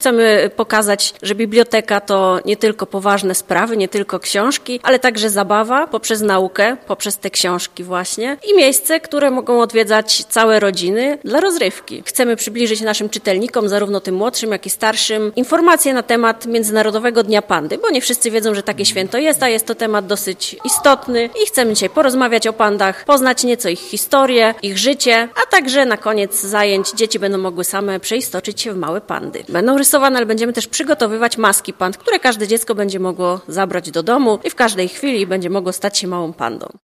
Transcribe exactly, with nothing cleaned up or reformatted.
Chcemy pokazać, że biblioteka to nie tylko poważne sprawy, nie tylko książki, ale także zabawa poprzez naukę, poprzez te książki właśnie i miejsce, które mogą odwiedzać całe rodziny dla rozrywki. Chcemy przybliżyć naszym czytelnikom, zarówno tym młodszym, jak i starszym, informacje na temat Międzynarodowego Dnia Pandy, bo nie wszyscy wiedzą, że takie święto jest, a jest to temat dosyć istotny i chcemy dzisiaj porozmawiać o pandach, poznać nieco ich historię, ich życie, a także na koniec zajęć dzieci będą mogły same przeistoczyć się w małe pandy. Będą rysowane, ale będziemy też przygotowywać maski pand, które każde dziecko będzie mogło zabrać do domu i w każdej chwili będzie mogło stać się małą pandą.